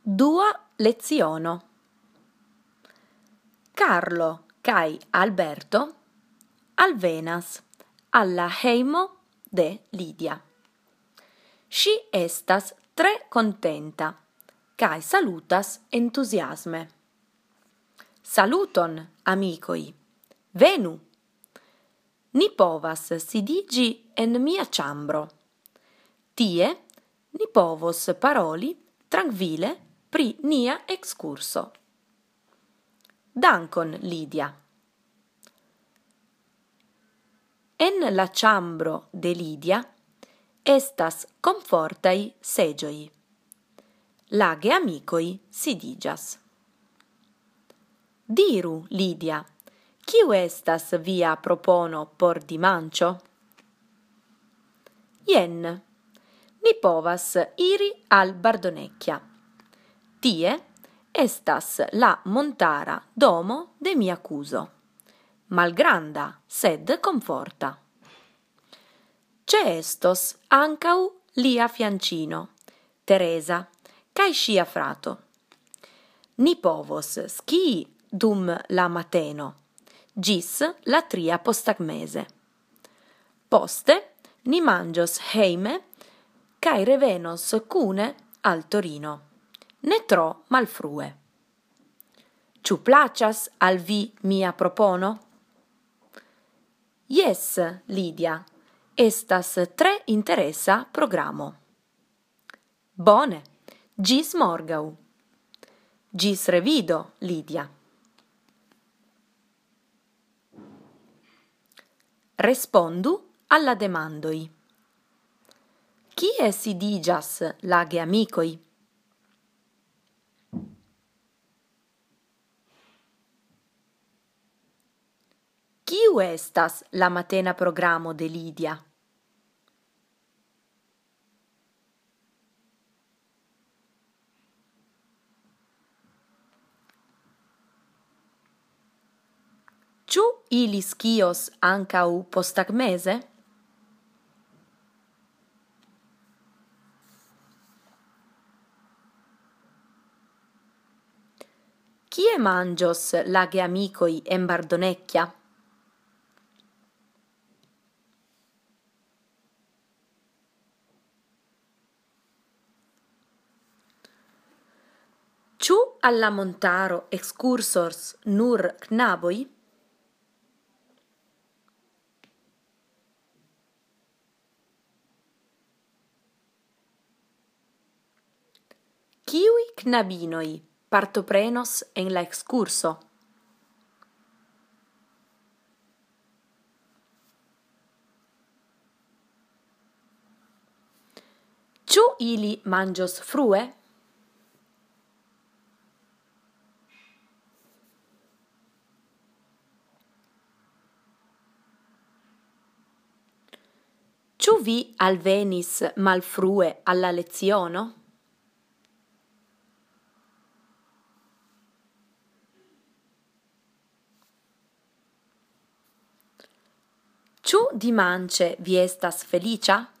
Dua leziono. Carlo kai Alberto alvenas alla heimo de Lidia. Si estas tre contenta, kai salutas entusiasme. Saluton, amicoi, venu! Ni povas sidigi en mia ĉambro. Tie ni povos paroli trankvile pri nia ekskurso. Dankon, Lidia. En la ĉambro de Lidia estas komfortaj seĝoj. La geamikoj sidiĝas. Diru, Lidia, kiu estas via propono por dimanĉo? Jen, ni povas iri al Bardonecchia. Tie estas la montara domo de mia kuzo. Malgranda, sed komforta. Ĉeestos ankaŭ lia fiancino, Teresa, kaj ŝia frato. Ni povos skii dum la mateno, ĝis la 3 posttagmeze. Poste ni manĝos hejme kaj revenos kune al Torino. Ne tro malfrue. Ĉu plaĉas al vi mia propono? Jes, Lidia, estas tre interesa programo. Bone, ĝis morgaŭ. Ĝis revido, Lidia. Respondu alla demandoj. Kie sidiĝas la geamikoj? Kiu estas la matena programo de Lidia? Ĉu ili skios ankaŭ posttagmeze? Kie manĝos la geamikoj en Bardonecchia? Ĉu al la montaro ekskursos nur knaboj? Kiuj knabinoj partoprenos en la ekskurso? Ĉu ili manĝos frue? Ĉu vi alvenis malfrue alla leziono? Ĉu dimanĉe vi estas feliĉa?